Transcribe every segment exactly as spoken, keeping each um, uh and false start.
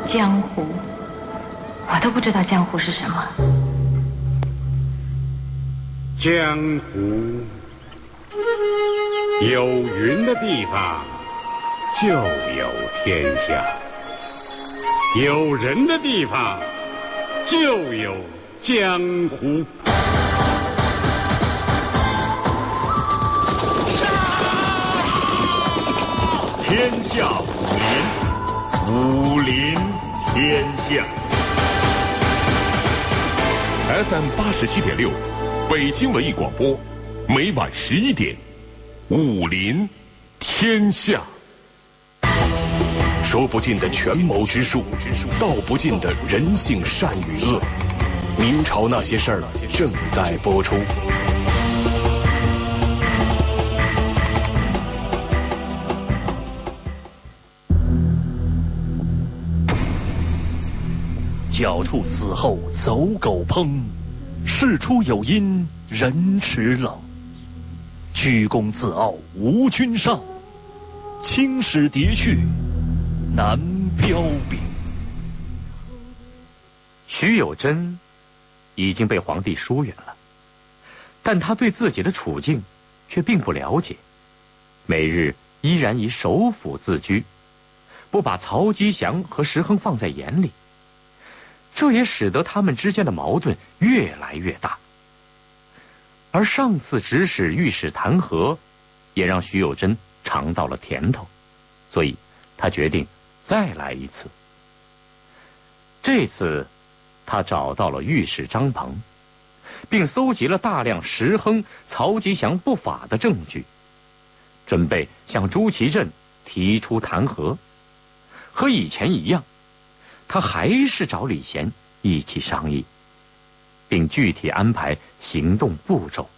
江湖，我都不知道江湖是什么。 江湖有云的地方就有天下，有人的地方就有江湖。 天下武林，武林天下。F M 八十七点六，北京文艺广播，每晚十一点，武林天下。说不尽的权谋之术，道不尽的人性善与恶。明朝那些事儿正在播出。 狡兔死后走狗烹，事出有因人齿冷。居功自傲无君上，青史迭去难标炳。 徐有贞已经被皇帝疏远了，但他对自己的处境却并不了解，每日依然以首辅自居，不把曹吉祥和石亨放在眼里，这也使得他们之间的矛盾越来越大。而上次指使御史弹劾，也让徐有贞尝到了甜头，所以他决定再来一次。这次他找到了御史张鹏，并搜集了大量石亨、曹吉祥不法的证据，准备向朱祁镇提出弹劾。和以前一样，他还是找李贤一起商议，并具体安排行动步骤。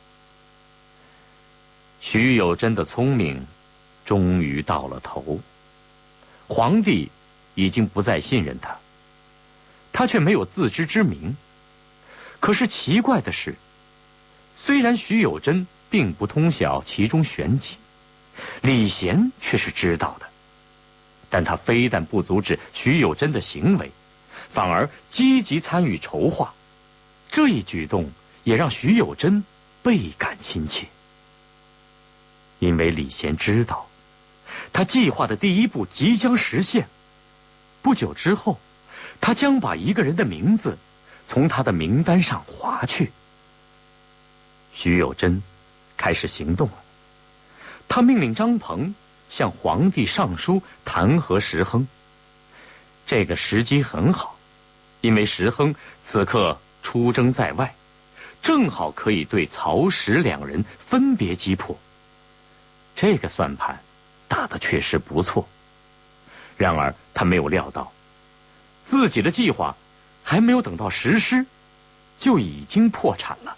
徐有贞的聪明终于到了头，皇帝已经不再信任他，他却没有自知之明。可是奇怪的是，虽然徐有贞并不通晓其中玄机，李贤却是知道的，但他非但不阻止徐有贞的行为，反而积极参与筹划，这一举动也让徐有贞倍感亲切。因为李贤知道，他计划的第一步即将实现，不久之后，他将把一个人的名字从他的名单上划去。徐有贞开始行动了，他命令张鹏向皇帝上书弹劾石亨。这个时机很好，因为石亨此刻出征在外，正好可以对曹石两人分别击破。这个算盘打得确实不错，然而他没有料到，自己的计划还没有等到实施，就已经破产了。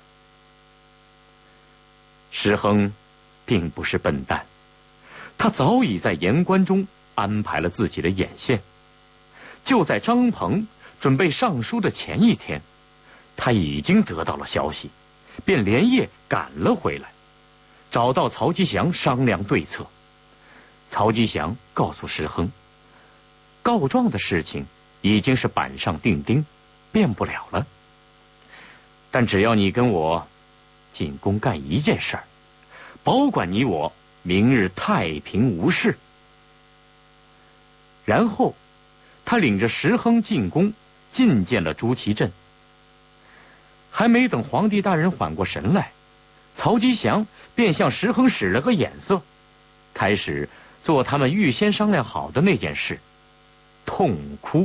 石亨并不是笨蛋，他早已在言官中安排了自己的眼线。就在张鹏准备上书的前一天，他已经得到了消息，便连夜赶了回来，找到曹吉祥商量对策。曹吉祥告诉石亨，告状的事情已经是板上钉钉，变不了了。但只要你跟我进宫干一件事儿，保管你我明日太平无事。然后他领着石亨进宫觐见了朱祁镇。还没等皇帝大人缓过神来，曹吉祥便向石亨使了个眼色，开始做他们预先商量好的那件事，痛哭。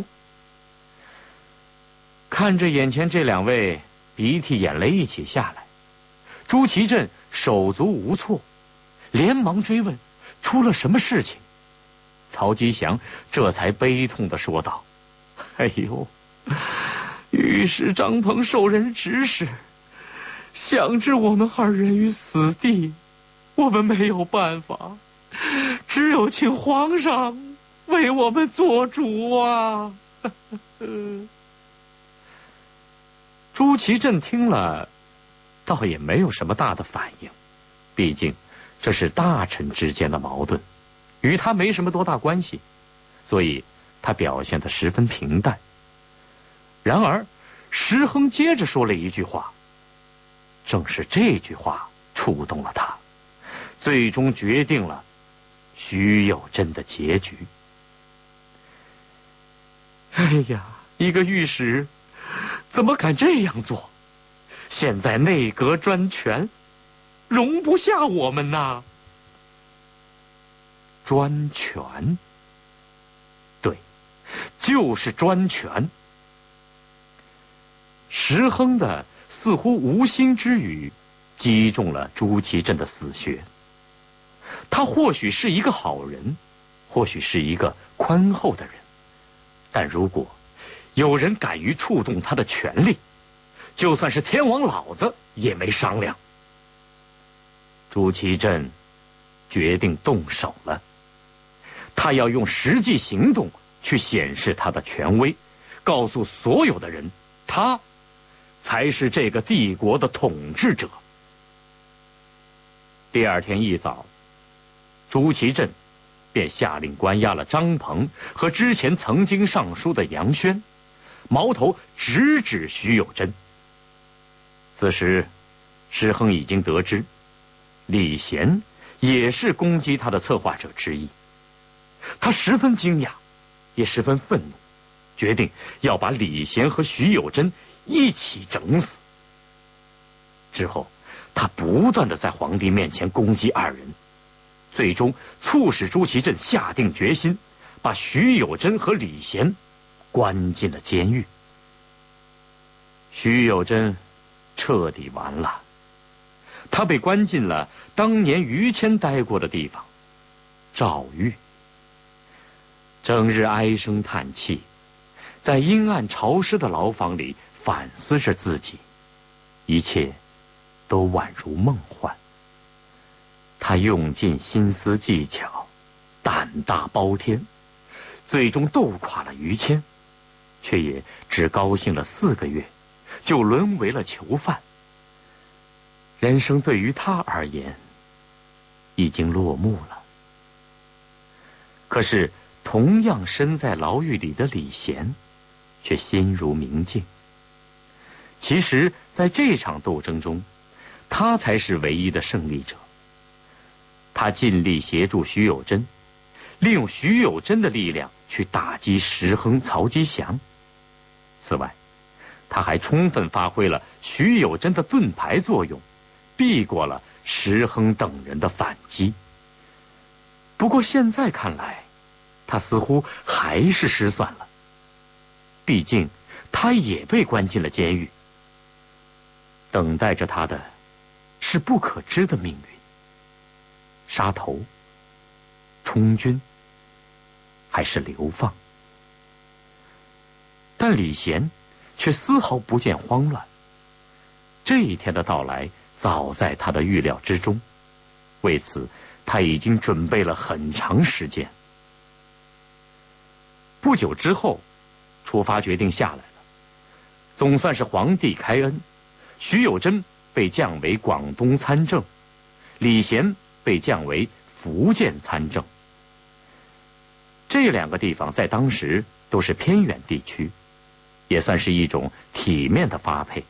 看着眼前这两位鼻涕眼泪一起下来，朱祁镇手足无措，连忙追问出了什么事情。曹吉祥这才悲痛地说道：哎呦，御史张鹏受人指使，想置我们二人于死地，我们没有办法，只有请皇上为我们做主啊。朱祁镇听了倒也没有什么大的反应，毕竟这是大臣之间的矛盾，与他没什么多大关系，所以他表现得十分平淡。然而石亨接着说了一句话，正是这句话触动了他，最终决定了徐有贞的结局。哎呀，一个御史怎么敢这样做？现在内阁专权，容不下我们呐。专权，对，就是专权。石亨的似乎无心之语击中了朱祁镇的死穴。他或许是一个好人，或许是一个宽厚的人，但如果有人敢于触动他的权力，就算是天王老子也没商量。朱祁镇决定动手了，他要用实际行动去显示他的权威，告诉所有的人，他才是这个帝国的统治者。第二天一早，朱祁镇便下令关押了张鹏和之前曾经上书的杨轩，矛头直指徐有贞。此时石亨已经得知李贤也是攻击他的策划者之一，他十分惊讶，也十分愤怒，决定要把李贤和徐有贞一起整死。之后他不断地在皇帝面前攻击二人，最终促使朱祁镇下定决心把徐有贞和李贤关进了监狱。徐有贞彻底完了，他被关进了当年于谦待过的地方诏狱，整日唉声叹气，在阴暗潮湿的牢房里反思着自己，一切都宛如梦幻。他用尽心思技巧，胆大包天，最终斗垮了于谦，却也只高兴了四个月，就沦为了囚犯。人生对于他而言已经落幕了。可是同样身在牢狱里的李贤却心如明镜。其实在这场斗争中，他才是唯一的胜利者。他尽力协助徐有贞，利用徐有贞的力量去打击石亨、曹吉祥。此外，他还充分发挥了徐有贞的盾牌作用，避过了石亨等人的反击。不过现在看来，他似乎还是失算了，毕竟他也被关进了监狱，等待着他的是不可知的命运。杀头、充军，还是流放？但李贤却丝毫不见慌乱。这一天的到来早在他的预料之中，为此他已经准备了很长时间。不久之后，处罚决定下来了，总算是皇帝开恩，徐有贞被降为广东参政，李贤被降为福建参政。这两个地方在当时都是偏远地区，也算是一种体面的发配。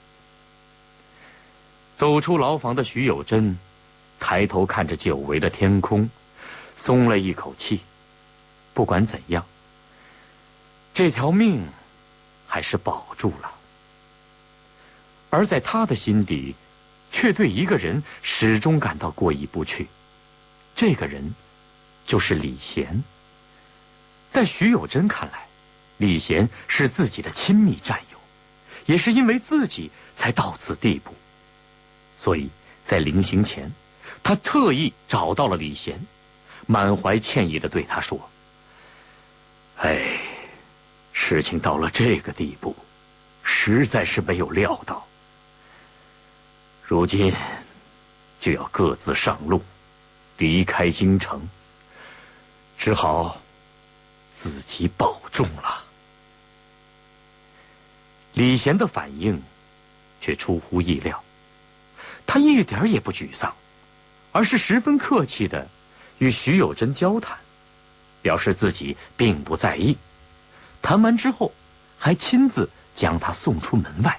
走出牢房的徐有贞抬头看着久违的天空，松了一口气。不管怎样，这条命还是保住了。而在他的心底，却对一个人始终感到过意不去。这个人就是李贤。在徐有贞看来，李贤是自己的亲密战友，也是因为自己才到此地步。所以在临行前，他特意找到了李贤，满怀歉意地对他说：哎，事情到了这个地步，实在是没有料到。如今就要各自上路，离开京城，只好自己保重了。李贤的反应却出乎意料，他一点也不沮丧，而是十分客气地与徐有贞交谈，表示自己并不在意， 谈完之后，还亲自将他送出门外。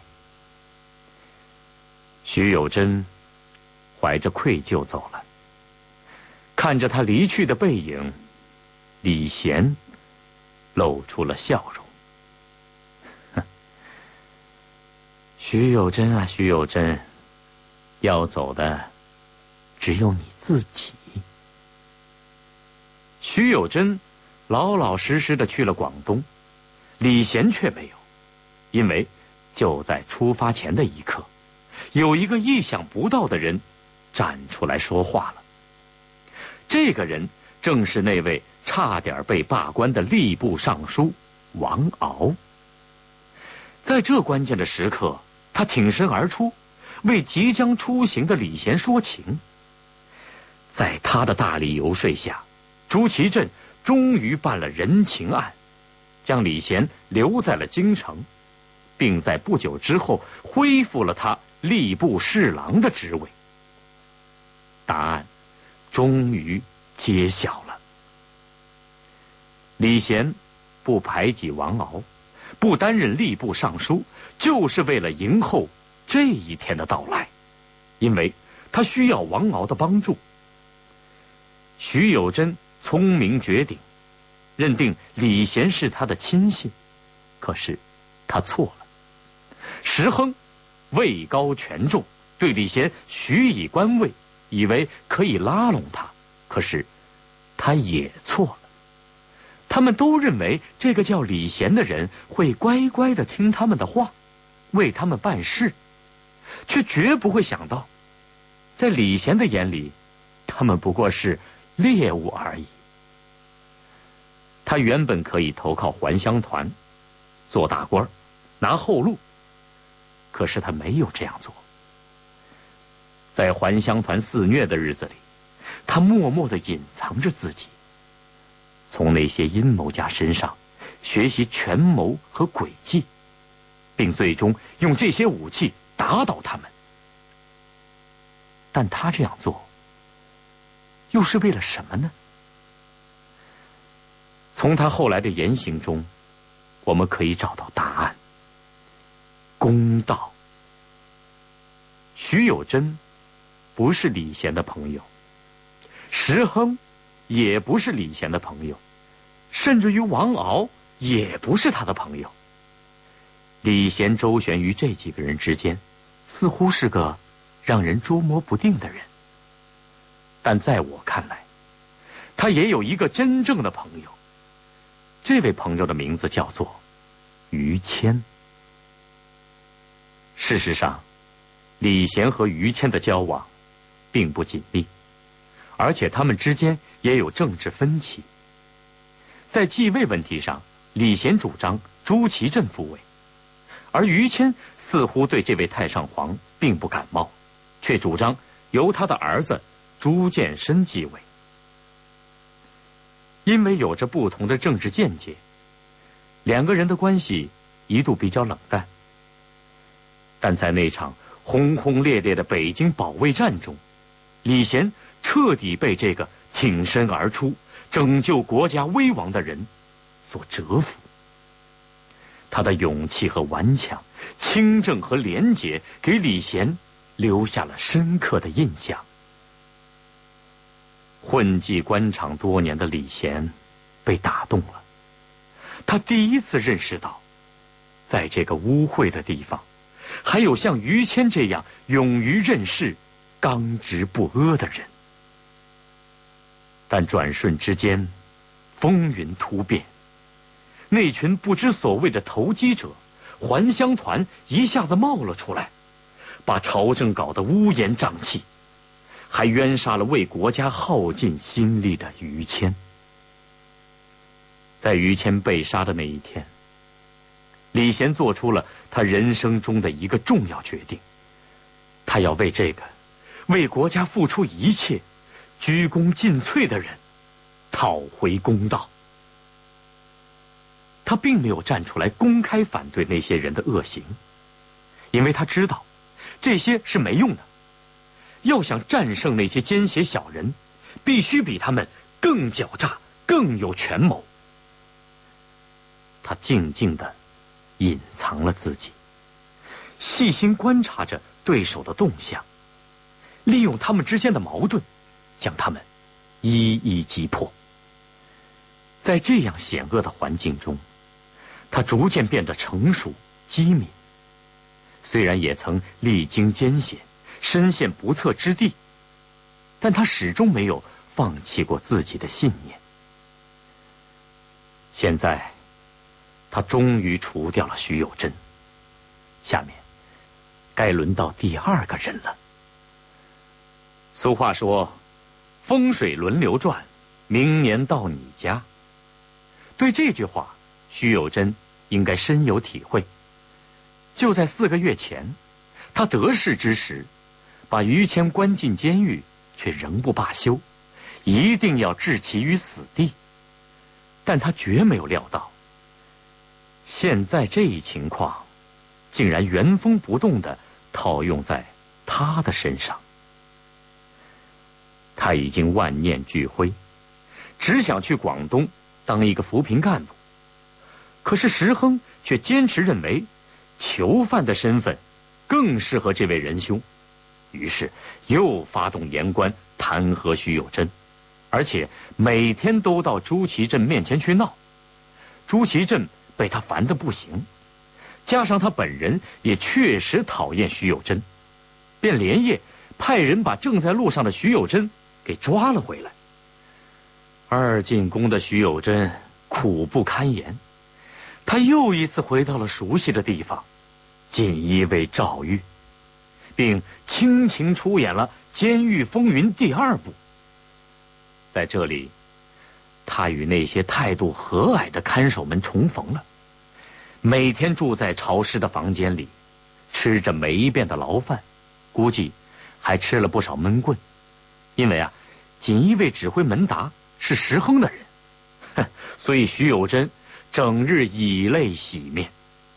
徐有贞怀着愧疚走了，看着他离去的背影，李贤露出了笑容。徐有贞啊，徐有贞，要走的只有你自己。徐有贞老老实实的去了广东，李贤却没有，因为就在出发前的一刻，有一个意想不到的人站出来说话了。这个人正是那位差点被罢官的吏部尚书王敖。在这关键的时刻，他挺身而出，为即将出行的李贤说情。在他的大力游说下，朱祁镇终于办了人情案，将李贤留在了京城，并在不久之后恢复了他吏部侍郎的职位。答案终于揭晓了。李贤不排挤王敖，不担任吏部尚书，就是为了迎候这一天的到来，因为他需要王敖的帮助。徐有贞聪明绝顶，认定李贤是他的亲信，可是他错了。石亨位高权重，对李贤许以官位，以为可以拉拢他，可是他也错了。他们都认为这个叫李贤的人会乖乖地听他们的话，为他们办事，却绝不会想到，在李贤的眼里，他们不过是猎物而已。他原本可以投靠还乡团，做大官，拿后路，可是他没有这样做。在还乡团肆虐的日子里，他默默地隐藏着自己，从那些阴谋家身上学习权谋和诡计，并最终用这些武器打倒他们。但他这样做又是为了什么呢？从他后来的言行中，我们可以找到答案。公道。徐有贞不是李贤的朋友，石亨也不是李贤的朋友，甚至于王敖也不是他的朋友。李贤周旋于这几个人之间，似乎是个让人捉摸不定的人。但在我看来，他也有一个真正的朋友，这位朋友的名字叫做于谦。事实上，李贤和于谦的交往并不紧密，而且他们之间也有政治分歧。在继位问题上，李贤主张朱祁镇复位，而于谦似乎对这位太上皇并不感冒，却主张由他的儿子朱见深继位。因为有着不同的政治见解，两个人的关系一度比较冷淡。但在那场轰轰烈烈的北京保卫战中，李贤彻底被这个挺身而出拯救国家危亡的人所折服。他的勇气和顽强，清正和廉洁，给李贤留下了深刻的印象。混迹官场多年的李贤被打动了，他第一次认识到，在这个污秽的地方，还有像于谦这样勇于任事、刚直不阿的人。但转瞬之间，风云突变，那群不知所谓的投机者、还乡团一下子冒了出来，把朝政搞得乌烟瘴气，还冤杀了为国家耗尽心力的于谦。在于谦被杀的那一天，李贤做出了他人生中的一个重要决定，他要为这个为国家付出一切、鞠躬尽瘁的人讨回公道。他并没有站出来公开反对那些人的恶行，因为他知道这些是没用的。要想战胜那些奸邪小人，必须比他们更狡诈、更有权谋。 他静静地隐藏了自己，细心观察着对手的动向，利用他们之间的矛盾，将他们一一击破。在这样险恶的环境中，他逐渐变得成熟机敏。虽然也曾历经艰险，身陷不测之地，但他始终没有放弃过自己的信念。现在他终于除掉了徐有贞，下面该轮到第二个人了。俗话说，风水轮流转，明年到你家。对这句话，徐有贞应该深有体会。就在四个月前，他得势之时，把于谦关进监狱，却仍不罢休，一定要置其于死地。但他绝没有料到，现在这一情况竟然原封不动地套用在他的身上。他已经万念俱灰，只想去广东当一个扶贫干部。可是石亨却坚持认为囚犯的身份更适合这位仁兄，于是又发动言官弹劾徐有贞，而且每天都到朱祁镇面前去闹。朱祁镇被他烦得不行，加上他本人也确实讨厌徐有贞，便连夜派人把正在路上的徐有贞给抓了回来。二进宫的徐有贞苦不堪言，他又一次回到了熟悉的地方，锦衣卫赵玉，并倾情出演了《监狱风云》第二部。在这里，他与那些态度和蔼的看守们重逢了，每天住在潮湿的房间里，吃着霉变的牢饭，估计还吃了不少闷棍。因为啊，锦衣卫指挥门达是石亨的人，所以徐有贞整日以泪洗面。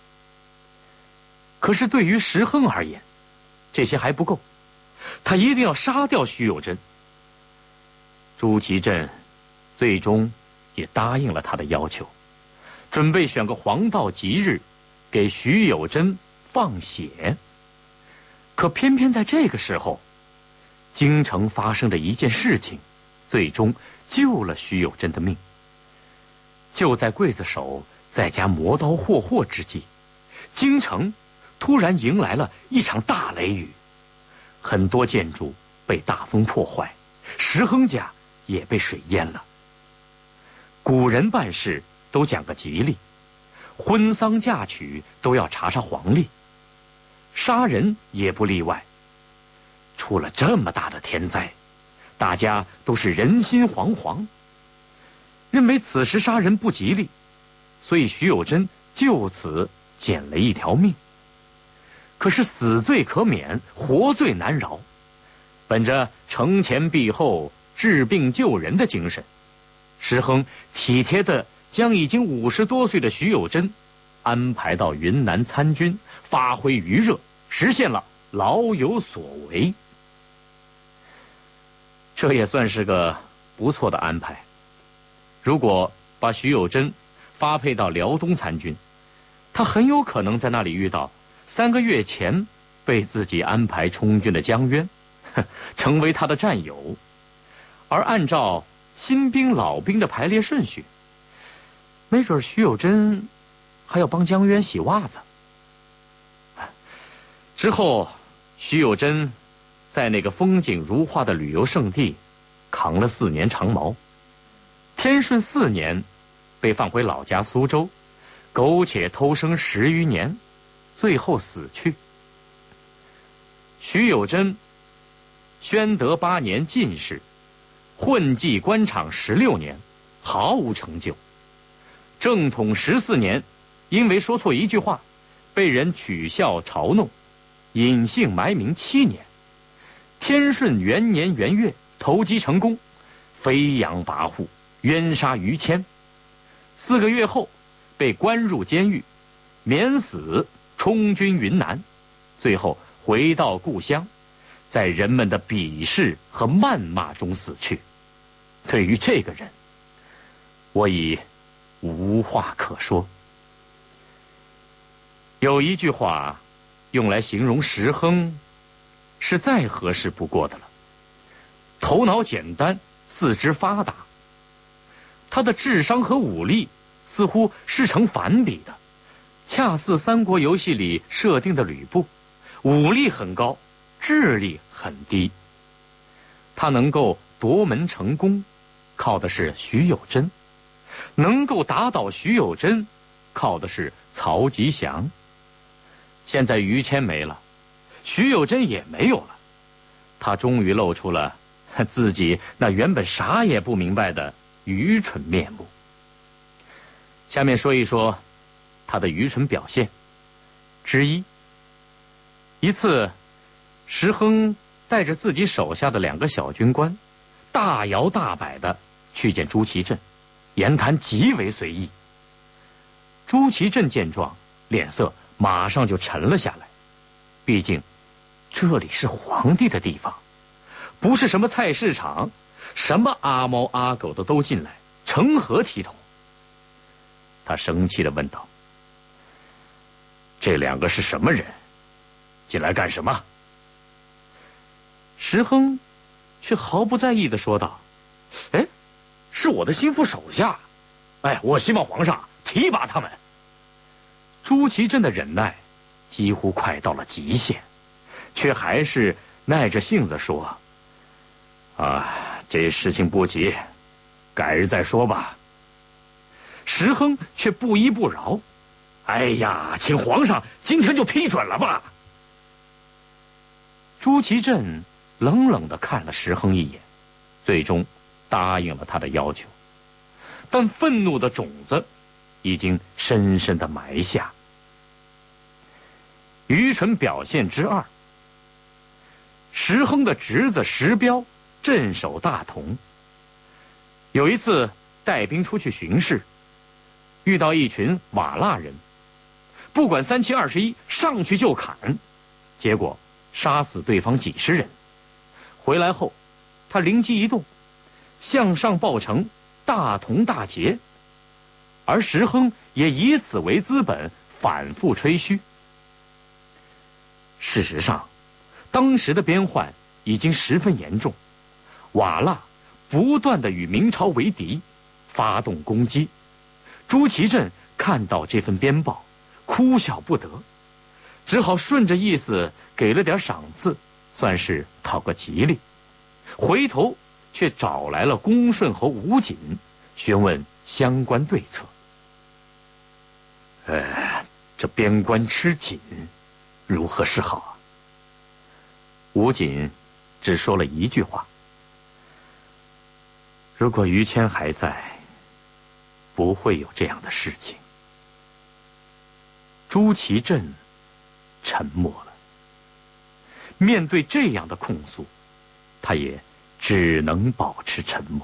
可是对于石亨而言，这些还不够，他一定要杀掉徐有贞。朱祁镇最终也答应了他的要求，准备选个黄道吉日给徐有贞放血。可偏偏在这个时候，京城发生的一件事情最终救了徐有贞的命。就在刽子手在家磨刀霍霍之际，京城突然迎来了一场大雷雨，很多建筑被大风破坏，石亨家也被水淹了。古人办事都讲个吉利，婚丧嫁娶都要查查黄历，杀人也不例外。出了这么大的天灾，大家都是人心惶惶，认为此时杀人不吉利，所以徐有贞就此捡了一条命。可是死罪可免，活罪难饶。本着承前避后、治病救人的精神，石亨体贴地将已经五十多岁的徐有贞安排到云南参军，发挥余热，实现了老有所为。这也算是个不错的安排。如果把徐有贞发配到辽东参军，他很有可能在那里遇到三个月前被自己安排充军的江渊，成为他的战友。而按照新兵老兵的排列顺序，没准徐有贞还要帮江渊洗袜子。之后徐有贞在那个风景如画的旅游胜地扛了四年长矛，天顺四年被放回老家苏州，苟且偷生十余年，最后死去。徐有贞宣德八年进士，混迹官场十六年，毫无成就。正统十四年，因为说错一句话，被人取笑嘲弄，隐姓埋名七年。天顺元年元月，投机成功，飞扬跋扈，冤杀于谦。四个月后，被关入监狱，免死，充军云南，最后回到故乡，在人们的鄙视和谩骂中死去。对于这个人，我已无话可说。 有一句话，用来形容石亨，是再合适不过的了。头脑简单，四肢发达。他的智商和武力似乎是成反比的，恰似三国游戏里设定的吕布，武力很高，智力很低。他能够夺门成功，靠的是徐有贞；能够打倒徐有贞，靠的是曹吉祥。现在于谦没了，徐有贞也没有了，他终于露出了自己那原本啥也不明白的愚蠢面目。下面说一说他的愚蠢表现之一。一次，石亨带着自己手下的两个小军官，大摇大摆地去见朱祁镇，言谈极为随意。朱祁镇见状，脸色马上就沉了下来。毕竟，这里是皇帝的地方，不是什么菜市场，什么阿猫阿狗的都进来，成何体统？他生气地问道：“这两个是什么人？进来干什么？”石亨却毫不在意地说道：“哎，是我的心腹手下，哎，我希望皇上提拔他们。”朱祁镇的忍耐几乎快到了极限，却还是耐着性子说：“啊，这事情不急，改日再说吧。”石亨却不依不饶：“哎呀，请皇上今天就批准了吧。”朱祁镇冷冷地看了石亨一眼，最终答应了他的要求，但愤怒的种子已经深深地埋下。愚蠢表现之二，石亨的侄子石彪镇守大同。有一次带兵出去巡视，遇到一群瓦剌人，不管三七二十一，上去就砍，结果杀死对方几十人。回来后，他灵机一动，向上报成大同大捷，而石亨也以此为资本，反复吹嘘。事实上，当时的边患已经十分严重，瓦剌不断地与明朝为敌，发动攻击。朱祁镇看到这份编报，哭笑不得，只好顺着意思给了点赏赐，算是讨个吉利。回头却找来了恭顺侯吴瑾，询问相关对策。呃，这边关吃紧，如何是好啊？吴瑾只说了一句话：“如果于谦还在，不会有这样的事情。”朱祁镇沉默了。面对这样的控诉，他也只能保持沉默。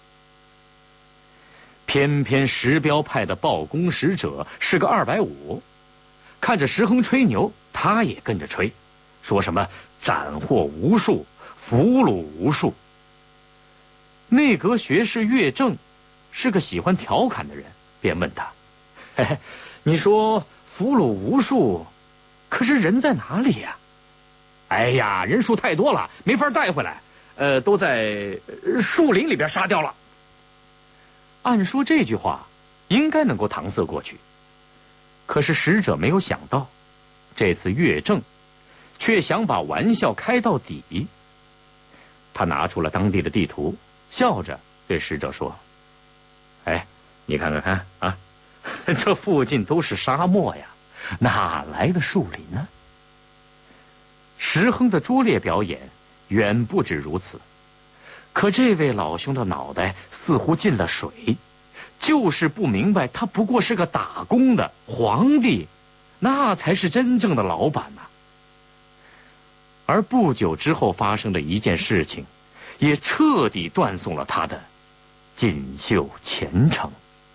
偏偏石彪派的报功使者是个二百五，看着石亨吹牛，他也跟着吹，说什么斩获无数，俘虏无数。内阁学士岳正是个喜欢调侃的人，便问他：“嘿嘿，你说俘虏无数，可是人在哪里呀？”“哎呀，人数太多了，没法带回来，呃，都在树林里边杀掉了。”按说这句话应该能够搪塞过去，可是使者没有想到，这次岳正却想把玩笑开到底。他拿出了当地的地图，笑着对使者说：“哎，你看看看啊，这附近都是沙漠呀，哪来的树林呢？”石亨的拙劣表演远不止如此，可这位老兄的脑袋似乎进了水，就是不明白他不过是个打工的，皇帝那才是真正的老板呐。而不久之后发生的一件事情，也彻底断送了他的锦绣前程。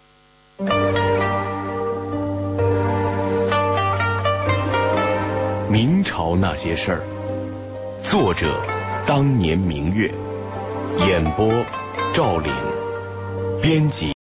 明朝那些事儿，作者当年明月，演播赵岭，编辑